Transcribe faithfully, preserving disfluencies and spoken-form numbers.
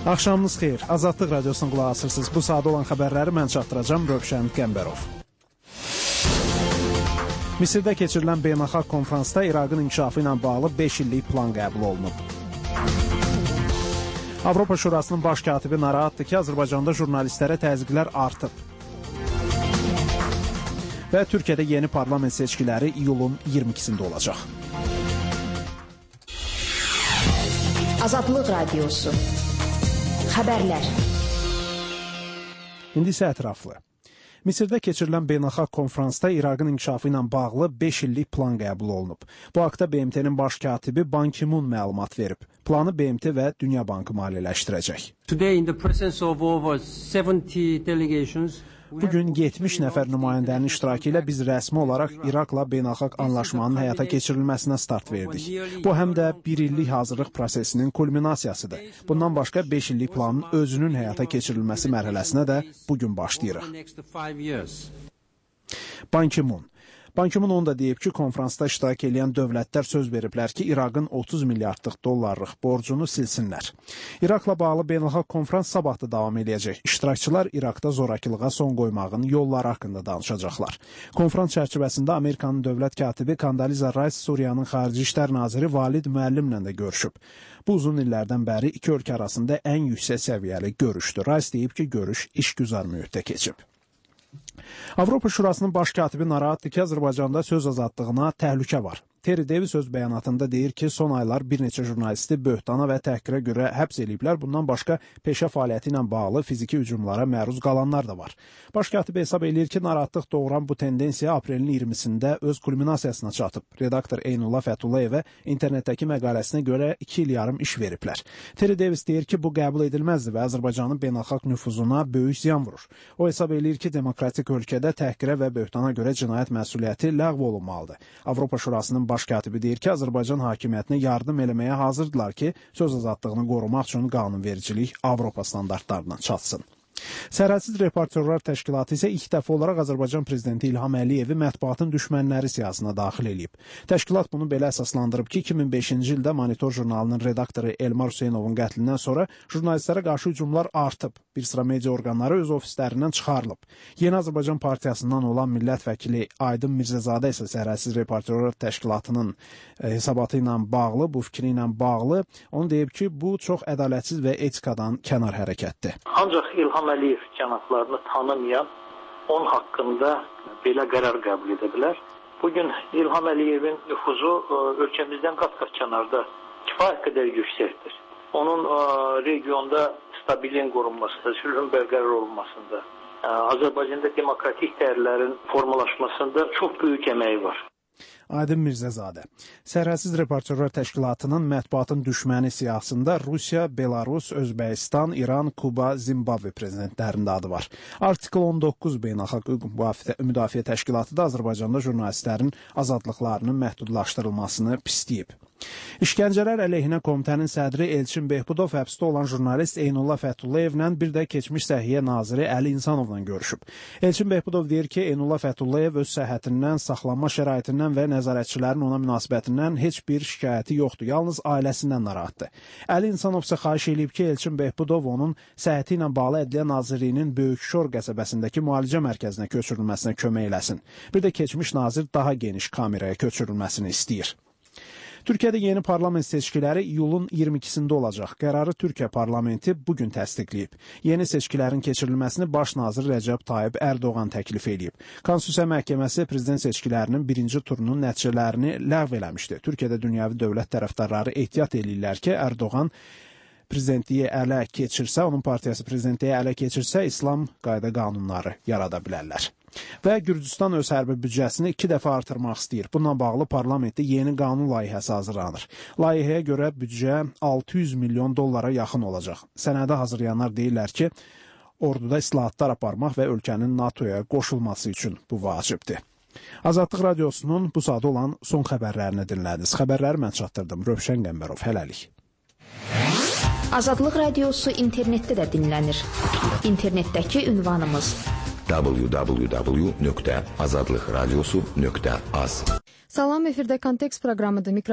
Axşamınız xeyir. Azadlıq radiosuna qulaq asırsınız. Bu saat olan xəbərləri mən çatdıracağım, Rövşən Qəmbərov. Misirdə keçirilən beynəlxalq konfransda İraqın inkişafı ilə bağlı beş illik plan qəbul olunub. Avropa Şurasının baş katibi narahatdır ki, Azərbaycanda jurnalistlərə təzyiqlər artıb. Və Türkiyədə yeni parlament seçkiləri iyulun iyirmi ikisində olacaq. Azadlıq Radiosu. Xəbərlər. İndi isə ətraflı. Misirdə keçirilən beynəlxalq konfransda İraqın inkişafı ilə bağlı beş illik plan qəbul olunub. Bu haqda B M T-nin baş katibi Ban Ki-moon məlumat verib. Planı B M T və Dünya Bankı maliyyələşdirəcək. Today in the presence of over seventy delegations, bugün yetmiş nəfər nümayəndənin iştirakı ilə biz rəsmi olaraq İraqla beynəlxalq anlaşmanın həyata keçirilməsinə start verdik. Bu həm də bir illik hazırlıq prosesinin kulminasiyasıdır. Bundan başqa beş illik planın özünün həyata keçirilməsi mərhələsinə də bugün başlayırıq. Ban Ki-moon Ban Ki-moon onu da deyib ki, konfransda iştirak edən dövlətlər söz veriblər ki, İraqın otuz milyardlıq dollarlıq borcunu silsinlər. İraqla bağlı beynəlxalq konfrans sabah da davam edəcək. İştirakçılar İraqda zorakılığa son qoymağın yolları haqqında danışacaqlar. Konfrans çərçivəsində Amerikanın dövlət katibi Condoleezza Rice Suriyanın xarici işlər naziri Valid Müəllimlə də görüşüb. Bu uzun illərdən bəri iki ölkə arasında ən yüksək səviyyəli görüşdür. Rice deyib ki, görüş işgüzar mühitdə keçib. Avropa Şurasının baş katibi narahatdır ki, Azərbaycanda söz azadlığına təhlükə var. Terry Davis öz bəyanatında deyir ki, son aylar bir neçə jurnalisti böhtana və təhqirə görə həbs ediblər. Bundan başqa peşə fəaliyyəti ilə bağlı fiziki hücumlara məruz qalanlar da var. Baş katib hesab edir ki, narahatlıq doğuran bu tendensiya aprelin iyirmisində öz kulminasiyasına çatıb. Redaktor Eynullah Fətullayevə internetdəki məqaləsinə görə iki il yarım iş veriblər. Terry Davis deyir ki, bu qəbul edilməzdir və Azərbaycanın beynəlxalq nüfuzuna böyük ziyan vurur. O hesab edir ki, demokratik ölkədə təhqirə və böhtana görə cinayət məsuliyyəti ləğv olunmalıdır. Avropa Şurasının baş katibi deyir ki, Azərbaycan hakimiyyətinə yardım eləməyə hazırdılar ki, söz azadlığını qorumaq üçün qanunvericilik Avropa standartlarına çatsın. Sərhədsiz Reportyorlar Təşkilatı isə ilk dəfə olaraq Azərbaycan Prezidenti İlham Əliyevi mətbuatın düşmənləri siyasına daxil edib. Təşkilat bunu belə əsaslandırıb ki, iki min beşinci ildə Monitor jurnalının redaktoru Elmar Hüseynovun qətlindən sonra jurnalistlərə qarşı hücumlar artıb. Bir sıra media orqanları öz ofislərindən çıxarılıb. Yeni Azərbaycan Partiyasından olan millət vəkili Aydın Mirzəzadə isə Sərhədsiz Reportyorlar Təşkilatının hesabatı ilə bağlı, bu fikri ilə bağlı, onu deyib ki, bu çox ədalətsiz və etikadan kənar hərəkətdir. Ancaq İlham Əliyev cənablarını tanımayan onun haqqında belə qərar qəbul edə bilər. Bugün İlham Əliyevin nüfuzu ölkəmizdən qat-qat kənarda kifayət qədər yüksəkdir. Onun regionda stabiliyin qorunmasında, sülhün bərqərar olunmasında, Azərbaycanda demokratik dəyərlərin formalaşmasında çox böyük əməyi var. Aydın Mirzəzadə. Sərhədsiz Reportyorlar Təşkilatının mətbuatın düşməni siyasında Rusiya, Belarus, Özbəkistan, İran, Kuba, Zimbabve prezidentlərinin adı var. Artikl on doqquz Beynəlxalq Hüquq Müdafiə Təşkilatı da Azərbaycanda jurnalistlərin azadlıqlarının məhdudlaşdırılmasını pisləyib. İşgəncələr əleyhinə komitənin sədri Elçin Behbudov həbsdə olan jurnalist Eynullah Fətullayevlə bir də keçmiş Səhiyyə naziri Əli İnsanovla görüşüb. Elçin Behbudov deyir ki, Eynullah Fətullayev öz səhhətindən, saxlanma şəraitindən və nəzarətçilərin ona münasibətindən heç bir şikayəti yoxdur, yalnız ailəsindən narahatdır. Əli İnsanov isə xahiş edib ki, Elçin Behbudov onun səhhəti ilə bağlı Ədliyyə Nazirliyinin Böyükşor qəsəbəsindəki müalicə mərkəzinə köçürülməsinə kömək eləsin. Bir də keçmiş nazir daha geniş kameraya köçürülməsini istəyir. Türkiyədə yeni parlament seçkiləri iyulun iyirmi ikisində olacaq. Qərarı Türkiyə parlamenti bugün təsdiqləyib. Yeni seçkilərin keçirilməsini baş nazir Rəcəb Tayyib Ərdoğan təklif edib. Konstitusiya məhkəməsi prezident seçkilərinin birinci turunun nəticələrini ləğv eləmişdi. Türkiyədə dünyəvi dövlət tərəfdarları ehtiyat edirlər ki, Ərdoğan prezidentliyi ələ keçirsə, onun partiyası prezidentliyi ələ keçirsə, İslam qayda qanunları yarada bilərlər. Və Gürcüstan öz hərbi büdcəsini iki dəfə artırmaq istəyir. Bununla bağlı parlamentdə yeni qanun layihəsi hazırlanır. Layihəyə görə büdcə altı yüz milyon dollara yaxın olacaq. Sənədə hazırlayanlar deyirlər ki, orduda islahatlar aparmaq və ölkənin NATOya qoşulması üçün bu vacibdir. Azadlıq Radiosunun bu saat olan son xəbərlərini dinlədiniz. Xəbərləri mən çatdırdım. Rövşən Qəmbərov, hələlik. Azadlıq Radiosu internetdə də dinlənir. İnternetdəki ünvanımız w w w nöqtə azadlıq radiosu nöqtə az. Salam, efirdə Kontekst proqramıdır.